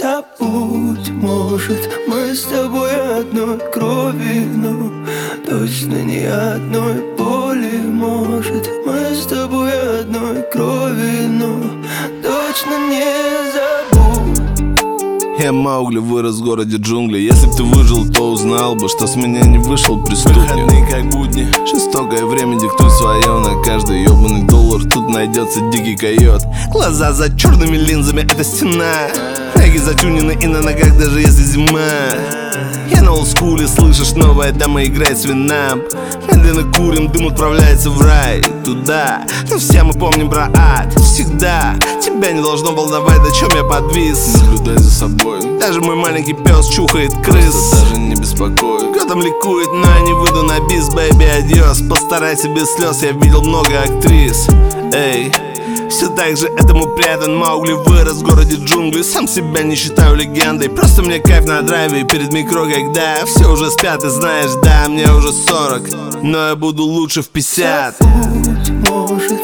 Забудь, может, мы с тобой одной крови, но точно не одной боли. Может, мы с тобой одной крови, но точно не забудь. Я Маугли, вырос в городе джунглей. Если б ты выжил, то узнал бы, что с меня не вышел преступник. Выходные как будни, жестокое время диктует свое. На каждый ёбаный доллар тут найдется дикий койот. Глаза за черными линзами, это стена. Ноги затюнены и на ногах, даже если зима. Я на олдскуле, слышишь, новая дама играет с вином. Медленно курим, дым отправляется в рай. Туда, но все мы помним про ад. Всегда тебя не должно волновать, о чем я подвис. Наблюдай за собой. Даже мой маленький пес чухает крыс. Просто даже не беспокой. Годом ликует, но я не выйду на бис, бэйби, адьос. Постарайся без слез, я видел много актрис. Эй, все так же этому предан. Маугли вырос в городе джунглей. Сам себя не считаю легендой. Просто мне кайф на драйве перед микро, когда все уже спят. И знаешь, да, мне уже 40, но я буду лучше в 50. Забудь, может,